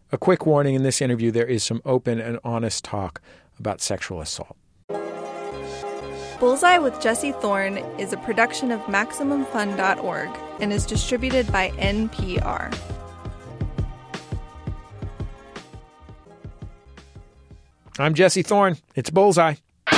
A quick warning, in this interview, there is some open and honest talk about sexual assault. Bullseye with Jesse Thorne is a production of MaximumFun.org and is distributed by NPR. I'm Jesse Thorne. It's Bullseye.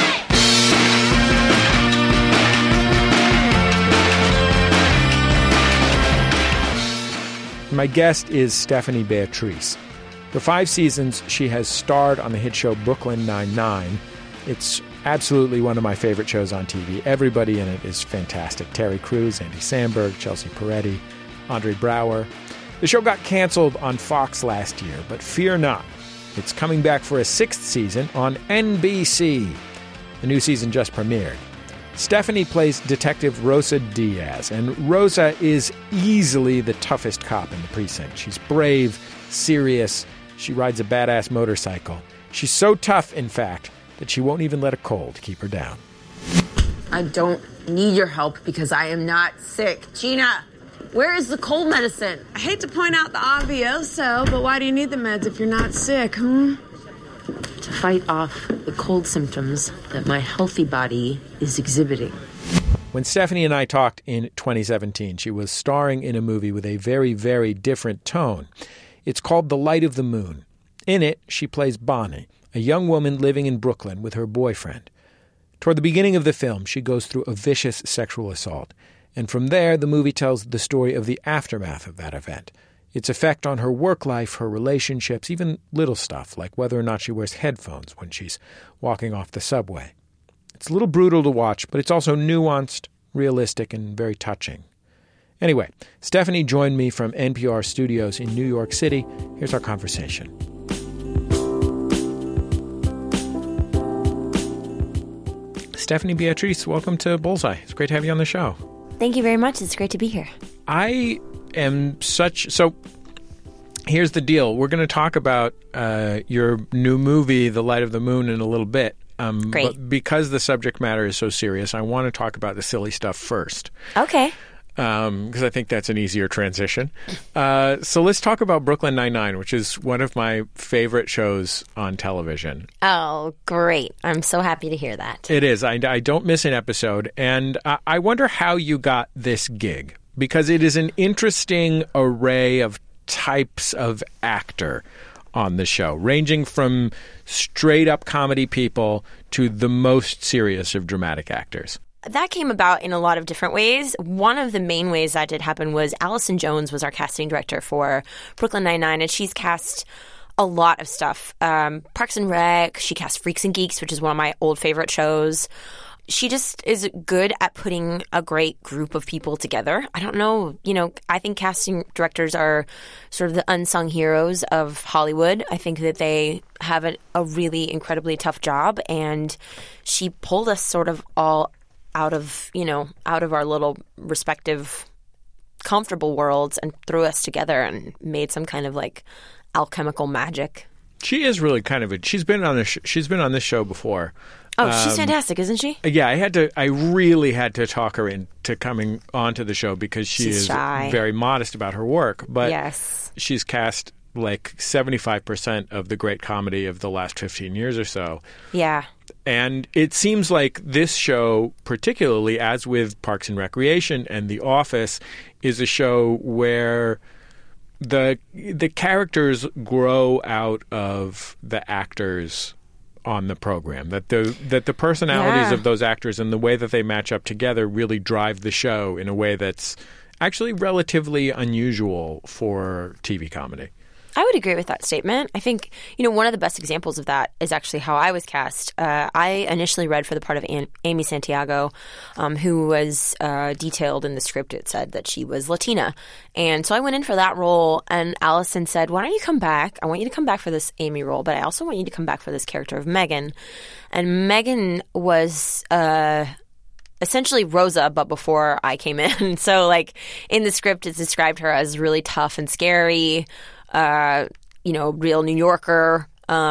My guest is Stephanie Beatrice. For 5 seasons, she has starred on the hit show Brooklyn Nine-Nine. It's absolutely one of my favorite shows on TV. Everybody in it is fantastic. Terry Crews, Andy Samberg, Chelsea Peretti, Andre Braugher. The show got canceled on Fox last year, but fear not. It's coming back for a 6th season on NBC. The new season just premiered. Stephanie plays Detective Rosa Diaz, and Rosa is easily the toughest cop in the precinct. She's brave, serious. She rides a badass motorcycle. She's so tough, in fact, that she won't even let a cold keep her down. I don't need your help because I am not sick. Gina, where is the cold medicine? I hate to point out the obvious, but why do you need the meds if you're not sick, To fight off the cold symptoms that my healthy body is exhibiting. When Stephanie and I talked in 2017, she was starring in a movie with a very, very different tone. It's called The Light of the Moon. In it, she plays Bonnie, a young woman living in Brooklyn with her boyfriend. Toward the beginning of the film, she goes through a vicious sexual assault. And from there, the movie tells the story of the aftermath of that event. Its effect on her work life, her relationships, even little stuff like whether or not she wears headphones when she's walking off the subway. It's a little brutal to watch, but it's also nuanced, realistic, and very touching. Anyway, Stephanie joined me from NPR studios in New York City. Here's our conversation. Stephanie Beatrice, welcome to Bullseye. It's great to have you on the show. Thank you very much. It's great to be here. So here's the deal. We're going to talk about your new movie, The Light of the Moon, in a little bit. Great. But because the subject matter is so serious, I want to talk about the silly stuff first. Okay. Because I think that's an easier transition. So let's talk about Brooklyn Nine-Nine, which is one of my favorite shows on television. Oh, great. I'm so happy to hear that. It is. I don't miss an episode. And I wonder how you got this gig, because it is an interesting array of types of actor on the show, ranging from straight-up comedy people to the most serious of dramatic actors. That came about in a lot of different ways. One of the main ways that did happen was Allison Jones was our casting director for Brooklyn Nine-Nine, and she's cast a lot of stuff. Parks and Rec, she cast Freaks and Geeks, which is one of my old favorite shows. She just is good at putting a great group of people together. I don't know, I think casting directors are sort of the unsung heroes of Hollywood. I think that they have a really incredibly tough job, and she pulled us sort of all out of our little respective comfortable worlds and threw us together and made some kind of like alchemical magic. She is really kind of she's been on this show before. Oh, she's fantastic, isn't she? Yeah, I really had to talk her into coming onto the show because she's shy. Very modest about her work. But yes, she's cast like 75% of the great comedy of the last 15 years or so. Yeah. And it seems like this show, particularly as with Parks and Recreation and The Office, is a show where the characters grow out of the actors on the program. That the personalities of those actors and the way that they match up together really drive the show in a way that's actually relatively unusual for TV comedy. I would agree with that statement. I think, one of the best examples of that is actually how I was cast. I initially read for the part of Amy Santiago, who was detailed in the script. It said that she was Latina. And so I went in for that role, and Allison said, why don't you come back? I want you to come back for this Amy role, but I also want you to come back for this character of Megan. And Megan was essentially Rosa, but before I came in. So, like, in the script, it's described her as really tough and scary, real New Yorker.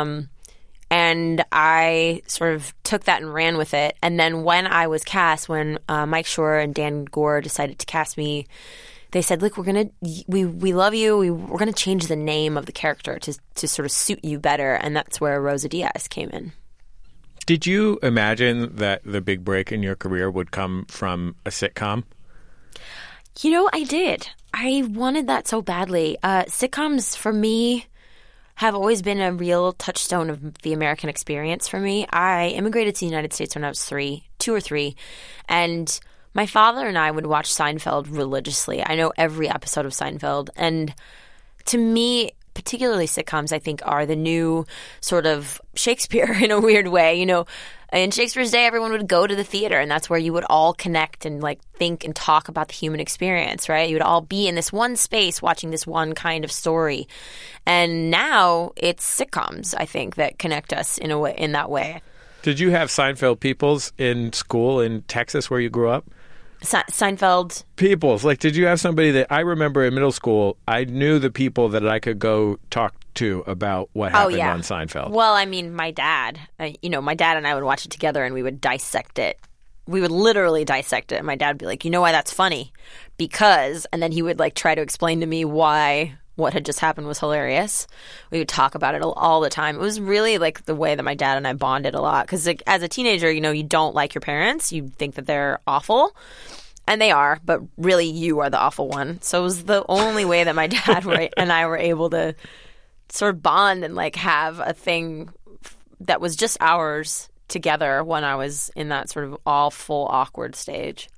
And I sort of took that and ran with it. And then when I was cast, when Mike Schur and Dan Gore decided to cast me, they said, look, we love you. We're going to change the name of the character to sort of suit you better. And that's where Rosa Diaz came in. Did you imagine that the big break in your career would come from a sitcom? You know, I did. I wanted that so badly. Sitcoms, for me, have always been a real touchstone of the American experience for me. I immigrated to the United States when I was 2 or 3, and my father and I would watch Seinfeld religiously. I know every episode of Seinfeld, and to me, particularly sitcoms, I think, are the new sort of Shakespeare in a weird way. You know, in Shakespeare's day, everyone would go to the theater, and that's where you would all connect and like think and talk about the human experience, right? You would all be in this one space watching this one kind of story. And now it's sitcoms, I think, that connect us in a way, in that way. Did you have Seinfeld peoples in school in Texas where you grew up? Seinfeld peoples. Like, did you have somebody that I remember in middle school? I knew the people that I could go talk to about what happened on Seinfeld. Well, I mean, my dad, my dad and I would watch it together and we would dissect it. We would literally dissect it. And my dad would be like, you know why that's funny? Because, and then he would like try to explain to me why what had just happened was hilarious. We would talk about it all the time. It was really like the way that my dad and I bonded a lot. Because like, as a teenager, you don't like your parents. You think that they're awful. And they are, but really you are the awful one. So it was the only way that my dad and I were able to sort of bond and like have a thing that was just ours together when I was in that sort of awful, awkward stage.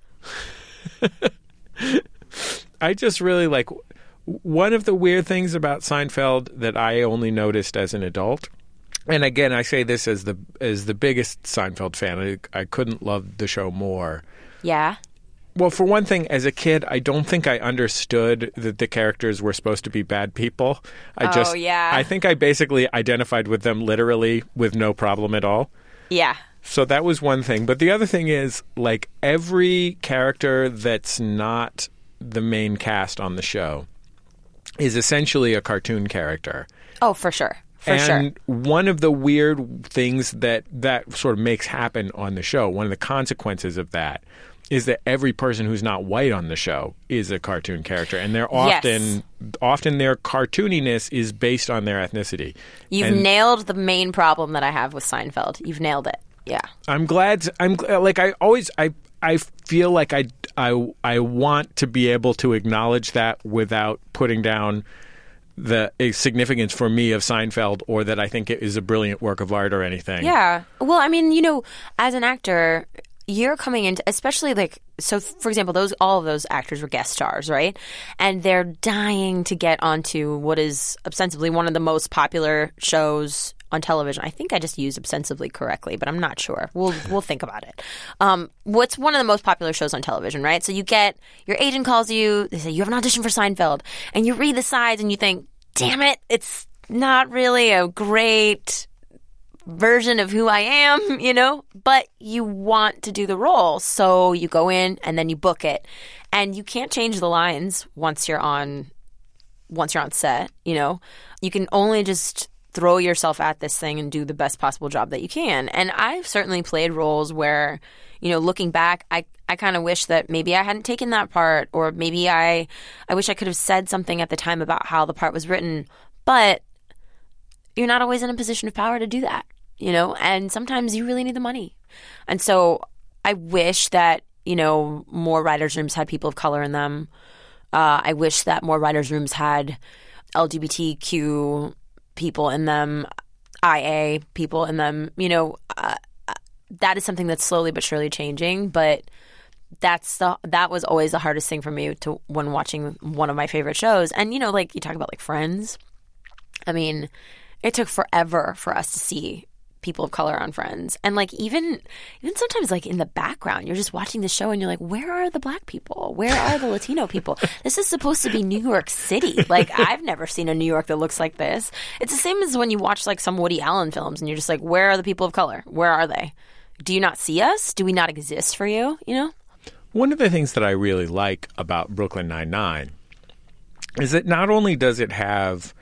I just really like... One of the weird things about Seinfeld that I only noticed as an adult, and again, I say this as the biggest Seinfeld fan, I couldn't love the show more. Yeah. Well, for one thing, as a kid, I don't think I understood that the characters were supposed to be bad people. I think I basically identified with them literally with no problem at all. Yeah. So that was one thing. But the other thing is, like, every character that's not the main cast on the show is essentially a cartoon character. Oh, for sure. And one of the weird things that sort of makes happen on the show, one of the consequences of that, is that every person who's not white on the show is a cartoon character. And they're often their cartooniness is based on their ethnicity. You've nailed the main problem that I have with Seinfeld. You've nailed it. Yeah. I'm glad. I feel like I want to be able to acknowledge that without putting down the significance for me of Seinfeld or that I think it is a brilliant work of art or anything. Yeah. Well, I mean, as an actor, you're coming into, especially like, so for example, all of those actors were guest stars, right? And they're dying to get onto what is ostensibly one of the most popular shows on television. I think I just used ostensibly correctly, but I'm not sure. We'll think about it. What's one of the most popular shows on television, right? So you get, your agent calls you, they say, you have an audition for Seinfeld, and you read the sides and you think, damn it, it's not really a great version of who I am, but you want to do the role. So you go in and then you book it. And you can't change the lines once you're on set, You can only just throw yourself at this thing and do the best possible job that you can. And I've certainly played roles where, looking back, I kind of wish that maybe I hadn't taken that part, or maybe I wish I could have said something at the time about how the part was written. But you're not always in a position of power to do that, and sometimes you really need the money. And so I wish that, more writers' rooms had people of color in them. I wish that more writers' rooms had LGBTQ people in them, IA people in them. That is something that's slowly but surely changing. But that was always the hardest thing for me when watching one of my favorite shows. And like you talk about like Friends. I mean, it took forever for us to see people of color on Friends. And like even sometimes like in the background, you're just watching the show and you're like, where are the black people? Where are the Latino people? This is supposed to be New York City. Like, I've never seen a New York that looks like this. It's the same as when you watch like some Woody Allen films and you're just like, where are the people of color? Where are they? Do you not see us? Do we not exist for you? One of the things that I really like about Brooklyn Nine-Nine is that not only does it have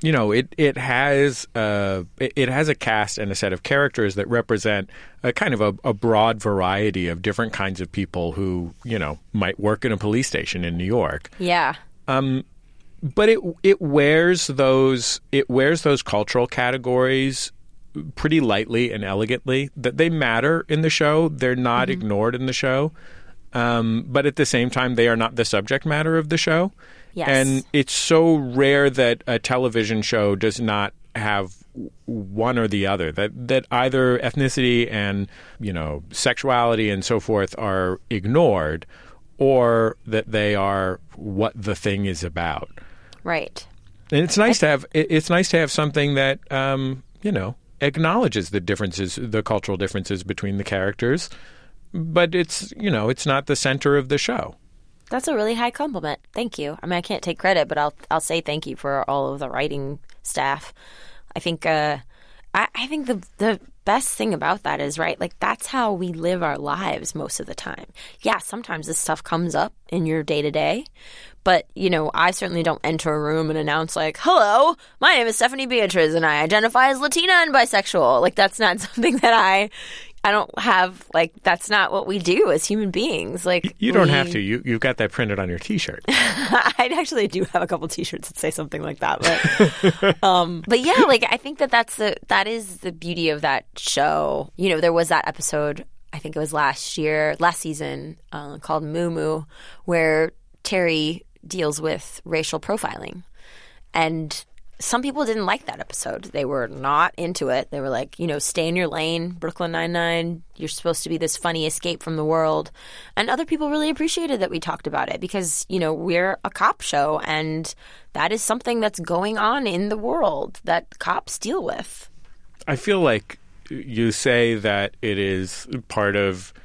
it has a cast and a set of characters that represent a kind of a broad variety of different kinds of people who, might work in a police station in New York. Yeah. But it wears those cultural categories pretty lightly and elegantly. That they matter in the show. They're not ignored in the show. But at the same time, they are not the subject matter of the show. Yes. And it's so rare that a television show does not have one or the other, that either ethnicity and, sexuality and so forth are ignored, or that they are what the thing is about. Right. And it's nice to have something that, acknowledges the cultural differences between the characters, but it's not the center of the show. That's a really high compliment. Thank you. I mean, I can't take credit, but I'll say thank you for all of the writing staff. I think I think the best thing about that is, right, like that's how we live our lives most of the time. Yeah, sometimes this stuff comes up in your day-to-day, but, I certainly don't enter a room and announce like, hello, my name is Stephanie Beatriz and I identify as Latina and bisexual. Like that's not something that I don't have, like, that's not what we do as human beings. Like you don't have to. You've got that printed on your T-shirt. I actually do have a couple T-shirts that say something like that. But yeah, like I think that is the beauty of that show. There was that episode, I think it was last season, called Moo Moo, where Terry deals with racial profiling, and some people didn't like that episode. They were not into it. They were like, stay in your lane, Brooklyn Nine-Nine. You're supposed to be this funny escape from the world. And other people really appreciated that we talked about it because, we're a cop show and that is something that's going on in the world that cops deal with. I feel like you say that it is part of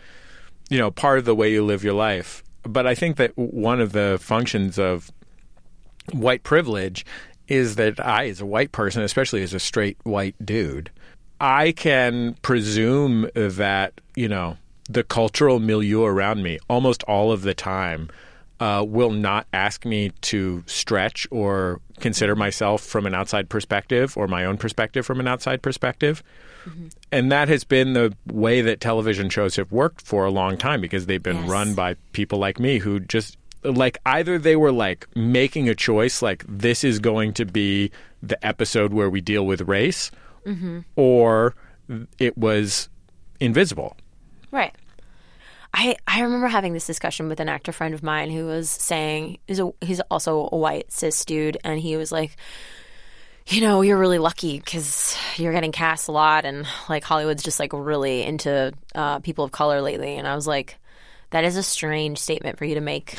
the way you live your life. But I think that one of the functions of white privilege is that I, as a white person, especially as a straight white dude, I can presume that, the cultural milieu around me almost all of the time will not ask me to stretch or consider myself from an outside perspective or my own perspective from an outside perspective. Mm-hmm. And that has been the way that television shows have worked for a long time because they've been run by people like me who just like either they were like making a choice like this is going to be the episode where we deal with race or it was invisible. Right. I remember having this discussion with an actor friend of mine who was saying he's also a white cis dude, and he was like, you're really lucky because you're getting cast a lot and like Hollywood's just like really into people of color lately. And I was like, that is a strange statement for you to make,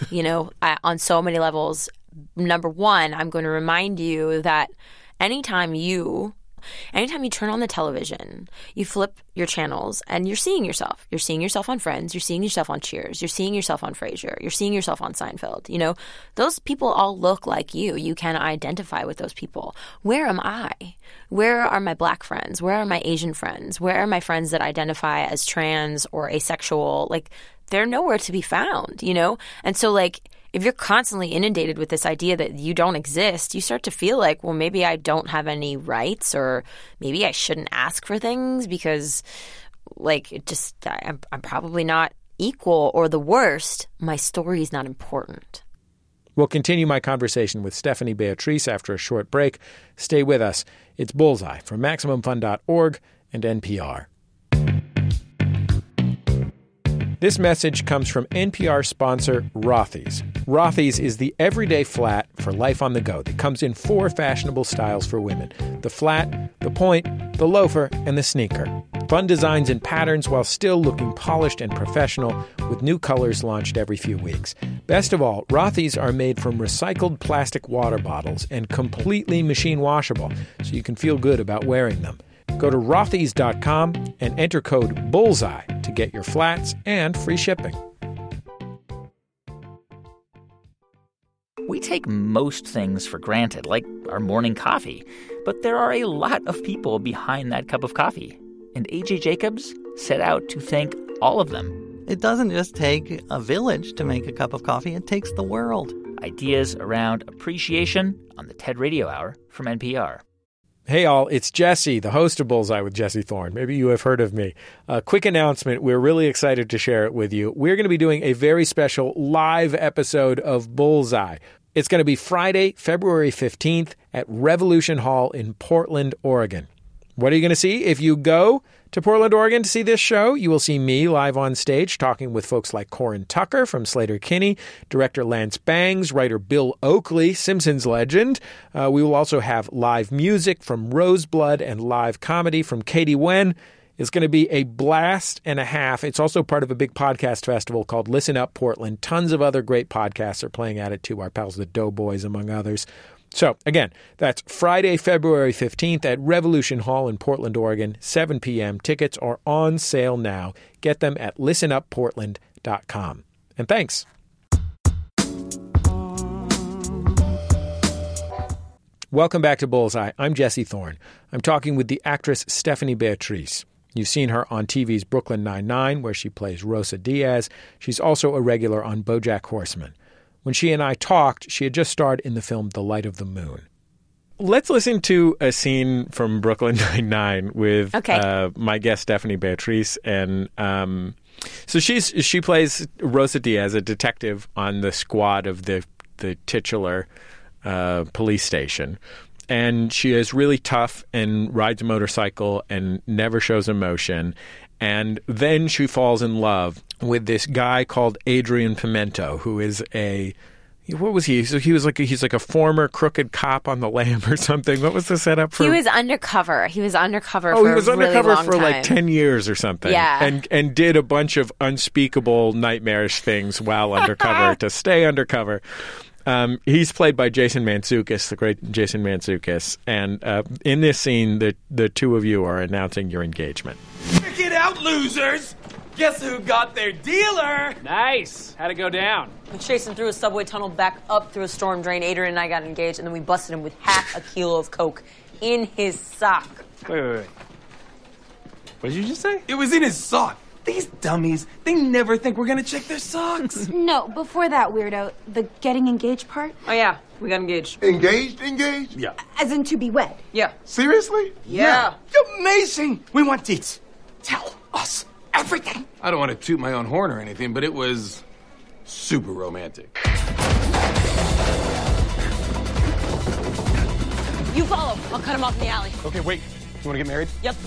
on so many levels. Number one, I'm going to remind you that anytime you turn on the television, you flip your channels and you're seeing yourself. You're seeing yourself on Friends. You're seeing yourself on Cheers. You're seeing yourself on Frasier. You're seeing yourself on Seinfeld. Those people all look like you. You can identify with those people. Where am I? Where are my black friends? Where are my Asian friends? Where are my friends that identify as trans or asexual? Like, they're nowhere to be found, And so, like, if you're constantly inundated with this idea that you don't exist, you start to feel like, well, maybe I don't have any rights, or maybe I shouldn't ask for things because, like, I'm probably not equal, or the worst, my story is not important. We'll continue my conversation with Stephanie Beatriz after a short break. Stay with us. It's Bullseye from MaximumFun.org and NPR. This message comes from NPR sponsor Rothy's. Rothy's is the everyday flat for life on the go that comes in 4 fashionable styles for women: the flat, the point, the loafer, and the sneaker. Fun designs and patterns while still looking polished and professional, with new colors launched every few weeks. Best of all, Rothy's are made from recycled plastic water bottles and completely machine washable, so you can feel good about wearing them. Go to Rothys.com and enter code BULLSEYE to get your flats and free shipping. We take most things for granted, like our morning coffee. But there are a lot of people behind that cup of coffee. And A.J. Jacobs set out to thank all of them. It doesn't just take a village to make a cup of coffee. It takes the world. Ideas around appreciation on the TED Radio Hour from NPR. Hey all, it's Jesse, the host of Bullseye with Jesse Thorne. Maybe you have heard of me. A quick announcement. We're really excited to share it with you. We're going to be doing a very special live episode of Bullseye. It's going to be Friday, February 15th at Revolution Hall in Portland, Oregon. What are you going to see? If you go to Portland, Oregon to see this show, you will see me live on stage talking with folks like Corin Tucker from Slater-Kinney, director Lance Bangs, writer Bill Oakley, Simpsons legend. We will also have live music from Roseblood and live comedy from Katie Wen. It's going to be a blast and a half. It's also part of a big podcast festival called Listen Up Portland. Tons of other great podcasts are playing at it too. Our pals the Doughboys, among others. So, again, that's Friday, February 15th at Revolution Hall in Portland, Oregon, 7 p.m. Tickets are on sale now. Get them at listenupportland.com. And thanks. Welcome back to Bullseye. I'm Jesse Thorne. I'm talking with the actress Stephanie Beatriz. You've seen her on TV's Brooklyn Nine-Nine, where she plays Rosa Diaz. She's also a regular on BoJack Horseman. When she and I talked, she had just starred in the film The Light of the Moon. Let's listen to a scene from Brooklyn Nine-Nine with my guest, Stephanie Beatriz. And so she plays Rosa Diaz, a detective on the squad of the titular police station. And she is really tough and rides a motorcycle and never shows emotion. And then she falls in love with this guy called Adrian Pimento, who is what was he? So he's like a former crooked cop on the lam or something. What was the setup for? He was undercover. He was undercover for a really long time. Like 10 years or something. Yeah. And did a bunch of unspeakable nightmarish things while undercover to stay undercover. He's played by Jason Mantzoukas, the great Jason Mantzoukas. And in this scene, the two of you are announcing your engagement. Check it out, losers! Guess who got their dealer? Nice. How'd it go down? We chased him through a subway tunnel, back up through a storm drain. Adrian and I got engaged, and then we busted him with half a kilo of coke in his sock. Wait. What did you just say? It was in his sock. These dummies, they never think we're gonna check their socks. No, before that, weirdo. The getting engaged part? Oh, yeah. We got engaged. Engaged? Yeah. As in to be wed? Yeah. Seriously? Yeah. Amazing! We want deets. Tell us everything. I don't want to toot my own horn or anything, but it was super romantic. You follow. I'll cut him off in the alley. Okay, wait. You want to get married? Yep.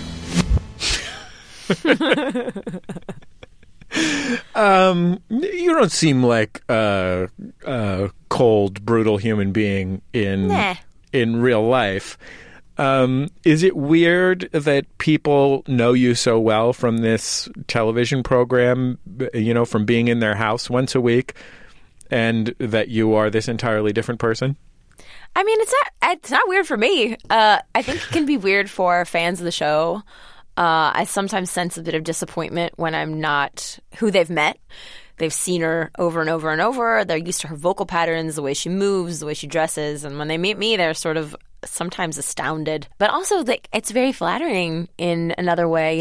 You don't seem like a cold, brutal human being in real life. Is it weird that people know you so well from this television program, from being in their house once a week, and that you are this entirely different person? I mean, it's not weird for me. I think it can be weird for fans of the show. I sometimes sense a bit of disappointment when I'm not who they've met. They've seen her over and over and over. They're used to her vocal patterns, the way she moves, the way she dresses. And when they meet me, they're sort of sometimes astounded. But also, it's very flattering in another way,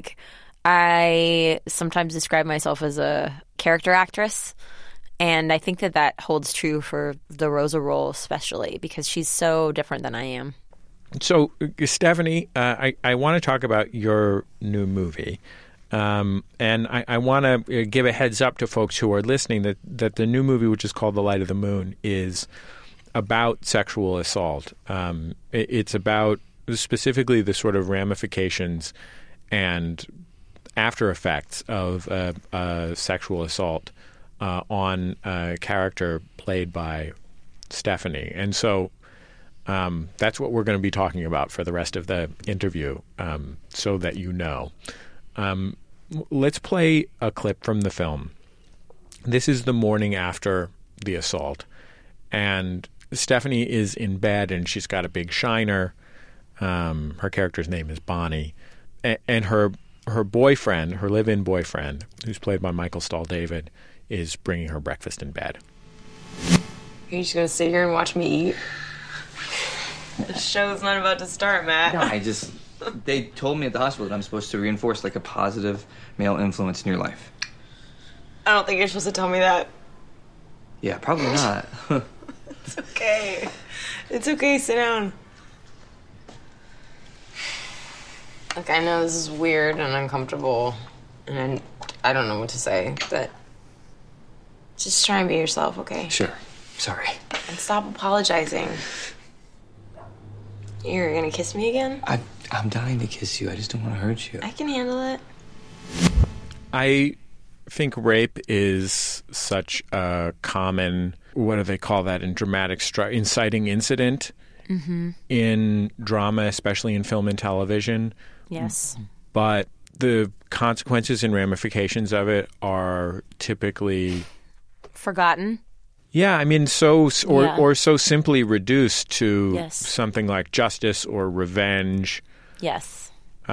I sometimes describe myself as a character actress. And I think that holds true for the Rosa role especially because she's so different than I am. So, Stephanie, I want to talk about your new movie. And I want to give a heads up to folks who are listening that the new movie, which is called The Light of the Moon, is about sexual assault. It's about specifically the sort of ramifications and after effects of sexual assault on a character played by Stephanie. And so that's what we're going to be talking about for the rest of the interview, so that you know. Let's play a clip from the film. This is the morning after the assault, and Stephanie is in bed, and she's got a big shiner. Her character's name is Bonnie, and her boyfriend, her live-in boyfriend, who's played by Michael Stahl-David, is bringing her breakfast in bed. Are you just going to sit here and watch me eat? The show's not about to start, Matt. No, they told me at the hospital that I'm supposed to reinforce a positive male influence in your life. I don't think you're supposed to tell me that. Yeah, probably not. It's okay. It's okay. Sit down. Look, I know this is weird and uncomfortable, and I don't know what to say, but just try and be yourself, okay? Sure. Sorry. And stop apologizing. You're gonna kiss me again? I'm dying to kiss you. I just don't want to hurt you. I can handle it. I think rape is such a common, what do they call that in dramatic inciting incident in drama, especially in film and television. Yes. But the consequences and ramifications of it are typically forgotten. Yeah, I mean, so simply reduced to something like justice or revenge. Yes.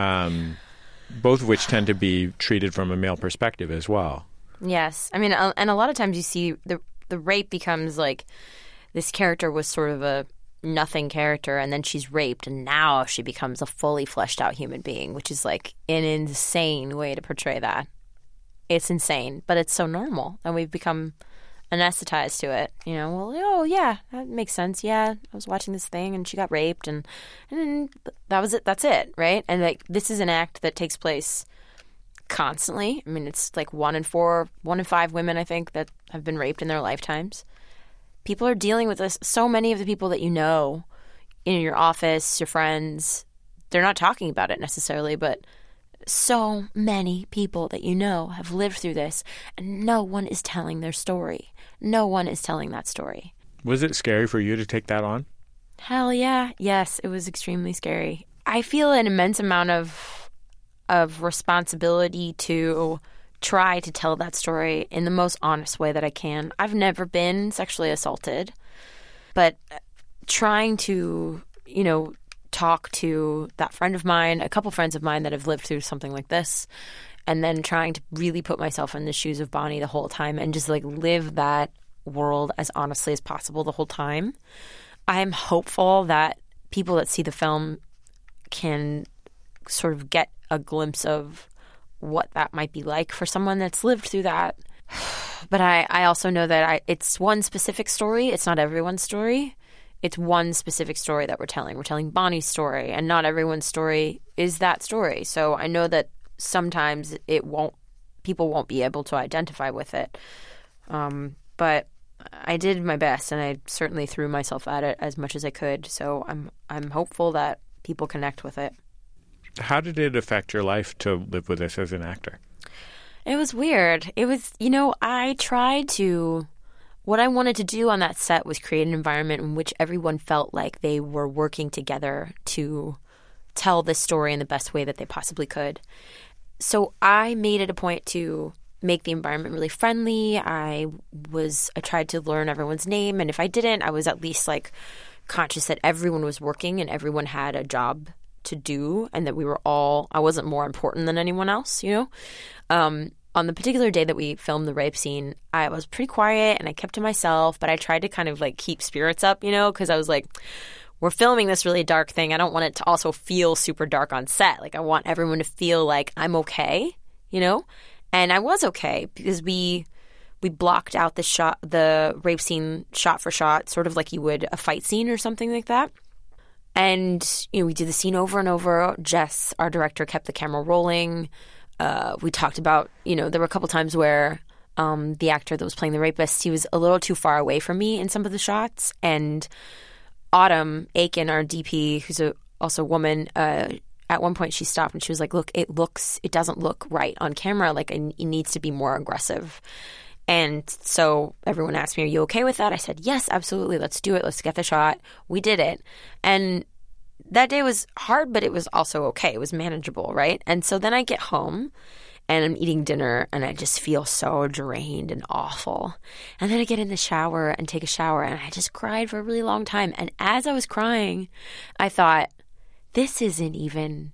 Both of which tend to be treated from a male perspective as well. Yes. I mean, and a lot of times you see the rape becomes like this character was sort of a nothing character, and then she's raped, and now she becomes a fully fleshed out human being, which is like an insane way to portray that. It's insane, but it's so normal, and we've become anesthetized to it. You know, well, oh yeah, that makes sense. Yeah, I was watching this thing and she got raped, and that was it. That's it, right? And like this is an act that takes place constantly. I mean, it's like 1 in 5 women, I think, that have been raped in their lifetimes. People are dealing with this. So many of the people that you know in your office, your friends, they're not talking about it necessarily, but so many people that you know have lived through this, and no one is telling their story. No one is telling that story. Was it scary for you to take that on? Hell yeah. Yes, it was extremely scary. I feel an immense amount of responsibility to try to tell that story in the most honest way that I can. I've never been sexually assaulted, but trying to, you know, talk to that friend of mine, a couple friends of mine that have lived through something like this, and then trying to really put myself in the shoes of Bonnie the whole time and just like live that world as honestly as possible the whole time. I'm hopeful that people that see the film can sort of get a glimpse of what that might be like for someone that's lived through that. But I also know that it's one specific story. It's not everyone's story. It's one specific story that we're telling. We're telling Bonnie's story, and not everyone's story is that story. So I know that sometimes people won't be able to identify with it. But I did my best, and I certainly threw myself at it as much as I could. So I'm hopeful that people connect with it. How did it affect your life to live with this as an actor? It was weird. It was, I tried to... What I wanted to do on that set was create an environment in which everyone felt like they were working together to tell this story in the best way that they possibly could. So I made it a point to make the environment really friendly. I tried to learn everyone's name, and if I didn't, I was at least like conscious that everyone was working and everyone had a job to do, and that I wasn't more important than anyone else, On the particular day that we filmed the rape scene, I was pretty quiet and I kept to myself, but I tried to kind of like keep spirits up, because I was like, we're filming this really dark thing. I don't want it to also feel super dark on set. Like I want everyone to feel like I'm okay, And I was okay because we blocked out the rape scene shot for shot, sort of like you would a fight scene or something like that. And, we did the scene over and over. Jess, our director, kept the camera rolling. We talked about, there were a couple times where the actor that was playing the rapist, he was a little too far away from me in some of the shots. And Autumn Aiken, our DP, who's also a woman, at one point she stopped and she was like, look, it doesn't look right on camera. Like it needs to be more aggressive. And so everyone asked me, are you okay with that? I said, yes, absolutely. Let's do it. Let's get the shot. We did it. And that day was hard, but it was also okay. It was manageable, right? And so then I get home and I'm eating dinner and I just feel so drained and awful. And then I get in the shower and take a shower and I just cried for a really long time. And as I was crying, I thought, this isn't even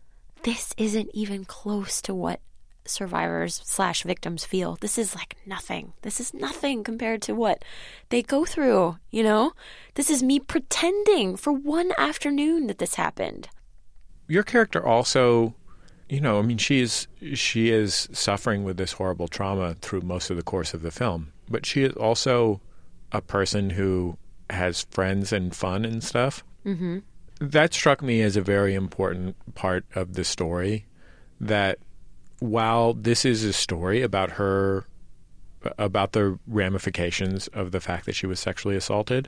close to what survivors/victims feel. This is like nothing. This is nothing compared to what they go through, This is me pretending for one afternoon that this happened. Your character also, she is suffering with this horrible trauma through most of the course of the film. but she is also a person who has friends and fun and stuff. Mm-hmm. That struck me as a very important part of the story, that while this is a story about her, about the ramifications of the fact that she was sexually assaulted,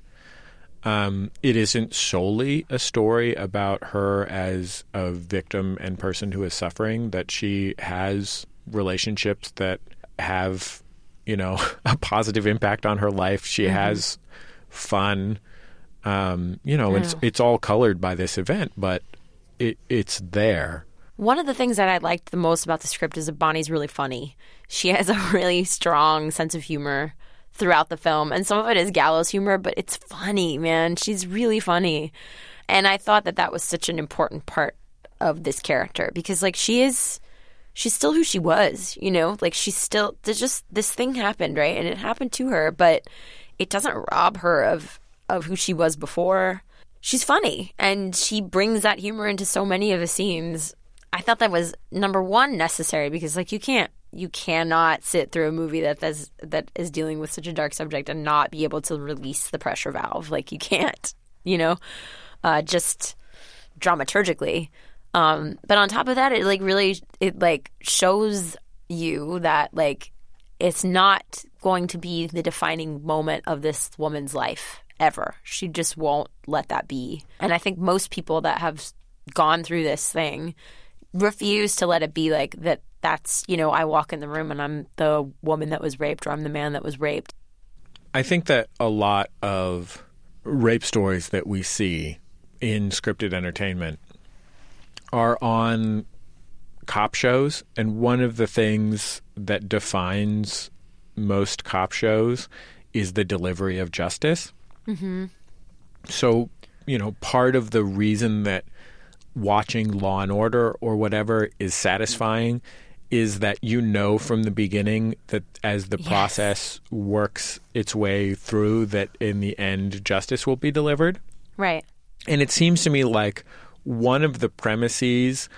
it isn't solely a story about her as a victim and person who is suffering, that she has relationships that have, a positive impact on her life. She has fun. It's all colored by this event, but it's there. One of the things that I liked the most about the script is that Bonnie's really funny. She has a really strong sense of humor throughout the film, and some of it is gallows humor, but it's funny, man. She's really funny. And I thought that was such an important part of this character, because she's still who she was, she's still, this thing happened, right? And it happened to her, but it doesn't rob her of who she was before. She's funny, and she brings that humor into so many of the scenes. I thought that was, number one, necessary, because you cannot sit through a movie that is dealing with such a dark subject and not be able to release the pressure valve. You can't, just dramaturgically. But on top of that, it really shows you that it's not going to be the defining moment of this woman's life ever. She just won't let that be. And I think most people that have gone through this thing refuse to let it be that. That's, I walk in the room and I'm the woman that was raped, or I'm the man that was raped. I think that a lot of rape stories that we see in scripted entertainment are on cop shows, and one of the things that defines most cop shows is the delivery of justice. Mm-hmm. So, part of the reason that watching Law and Order or whatever is satisfying is that from the beginning that as the process works its way through, that in the end justice will be delivered. Right. And it seems to me like one of the premises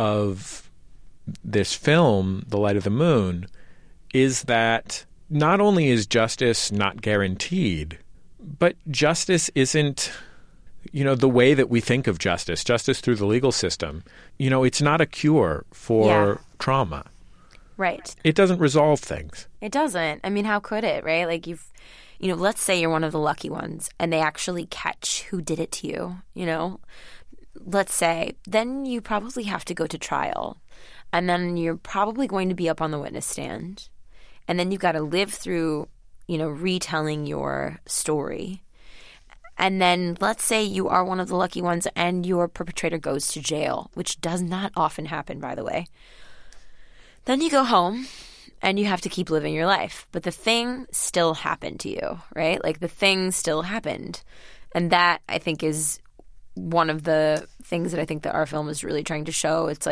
of this film, The Light of the Moon, is that not only is justice not guaranteed, but justice isn't, the way that we think of justice through the legal system. It's not a cure for trauma. Right. It doesn't resolve things. It doesn't. I mean, how could it, right? Let's say you're one of the lucky ones and they actually catch who did it to you, Let's say, then you probably have to go to trial. And then you're probably going to be up on the witness stand. And then you've got to live through, retelling your story. And then let's say you are one of the lucky ones and your perpetrator goes to jail, which does not often happen, by the way. Then you go home and you have to keep living your life. But the thing still happened to you, right? The thing still happened. And that, I think, is one of the things that I think that our film is really trying to show. It's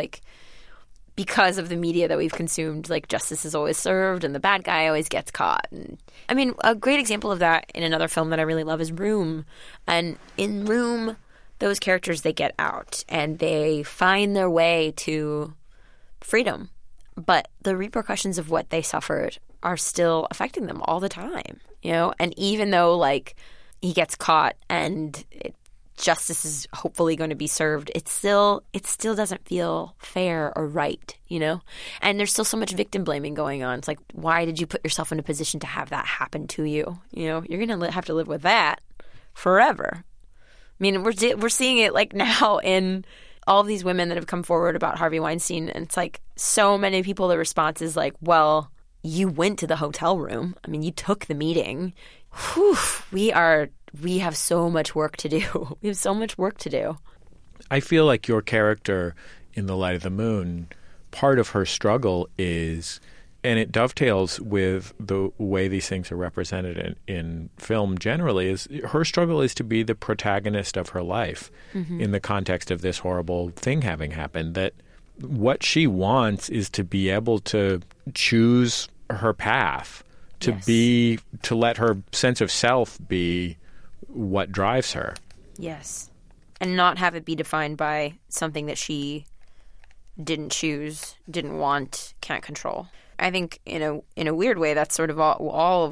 because of the media that we've consumed, justice is always served and the bad guy always gets caught. And I mean, a great example of that in another film that I really love is Room. And in Room, those characters, they get out and they find their way to freedom. But the repercussions of what they suffered are still affecting them all the time, And even though, he gets caught and justice is hopefully going to be served, it still doesn't feel fair or right, And there's still so much victim blaming going on. It's why did you put yourself in a position to have that happen to you? You're going to have to live with that forever. I mean, we're seeing it now in all of these women that have come forward about Harvey Weinstein, and it's so many people, the response is well, you went to the hotel room. I mean, you took the meeting. Whew, we have so much work to do. We have so much work to do. I feel like your character in The Light of the Moon, part of her struggle is, and it dovetails with the way these things are represented in film generally, is her struggle is to be the protagonist of her life in the context of this horrible thing having happened. That what she wants is to be able to choose her path, to let her sense of self be what drives her. Yes. And not have it be defined by something that she didn't choose, didn't want, can't control. I think in a weird way, that's sort of all of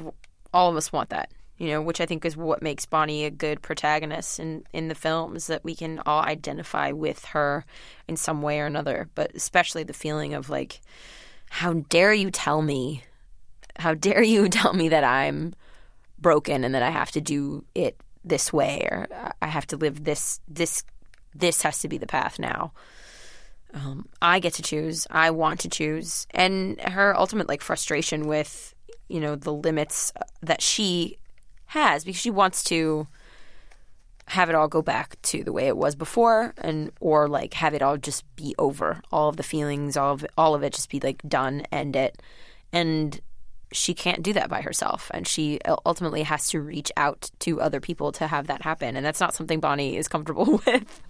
all of us want that, which I think is what makes Bonnie a good protagonist in the film, is that we can all identify with her in some way or another, but especially the feeling of like, how dare you tell me that I'm broken and that I have to do it this way, or I have to live this has to be the path now. I get to choose. I want to choose. And her ultimate like frustration with, the limits that she has, because she wants to have it all go back to the way it was before, or like have it all just be over. All of the feelings, all of it just be like done, end it. And she can't do that by herself, and she ultimately has to reach out to other people to have that happen, and that's not something Bonnie is comfortable with.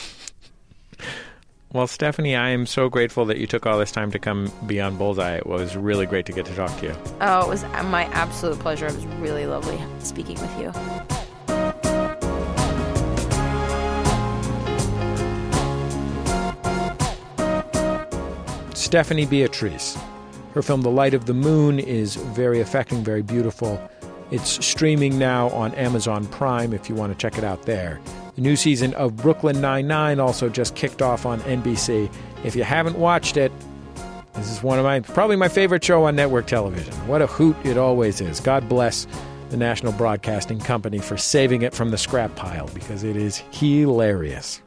Well, Stephanie, I am so grateful that you took all this time to come be on Bullseye. It was really great to get to talk to you. Oh, it was my absolute pleasure. It was really lovely speaking with you. Stephanie Beatrice. Her film, The Light of the Moon, is very affecting, very beautiful. It's streaming now on Amazon Prime if you want to check it out there. The new season of Brooklyn Nine-Nine also just kicked off on NBC. If you haven't watched it, this is probably my favorite show on network television. What a hoot it always is. God bless the National Broadcasting Company for saving it from the scrap pile, because it is hilarious.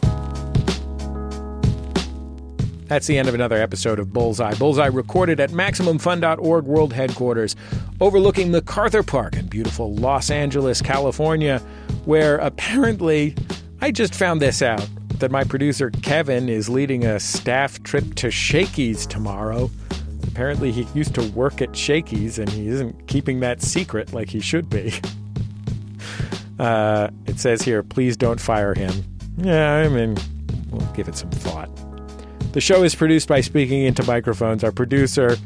That's the end of another episode of Bullseye. Bullseye recorded at MaximumFun.org World Headquarters, overlooking MacArthur Park in beautiful Los Angeles, California, where apparently, I just found this out, that my producer Kevin is leading a staff trip to Shakey's tomorrow. Apparently he used to work at Shakey's, and he isn't keeping that secret like he should be. It says here, please don't fire him. Yeah, we'll give it some thought. The show is produced by Speaking Into Microphones. Our producer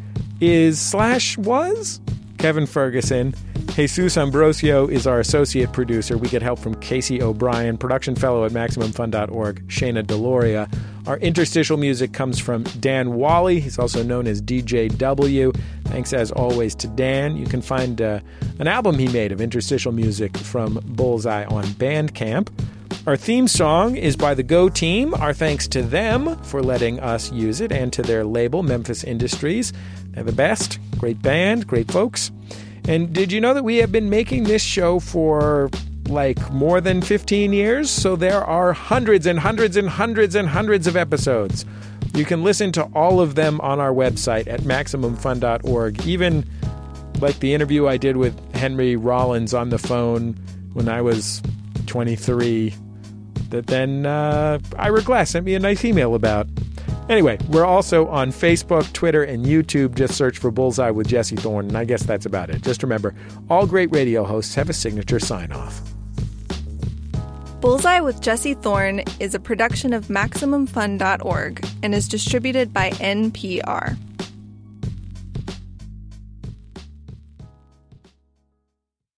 was Kevin Ferguson. Jesus Ambrosio is our associate producer. We get help from Casey O'Brien, production fellow at MaximumFun.org, Shayna Deloria. Our interstitial music comes from Dan Wally. He's also known as DJ W. Thanks, as always, to Dan. You can find an album he made of interstitial music from Bullseye on Bandcamp. Our theme song is by the Go Team. Our thanks to them for letting us use it, and to their label, Memphis Industries. They're the best. Great band, great folks. And did you know that we have been making this show for more than 15 years? So there are hundreds and hundreds and hundreds and hundreds of episodes. You can listen to all of them on our website at MaximumFun.org. Even like the interview I did with Henry Rollins on the phone when I was 23, that then Ira Glass sent me a nice email about. Anyway, we're also on Facebook, Twitter, and YouTube. Just search for Bullseye with Jesse Thorne, and I guess that's about it. Just remember, all great radio hosts have a signature sign-off. Bullseye with Jesse Thorne is a production of MaximumFun.org and is distributed by NPR.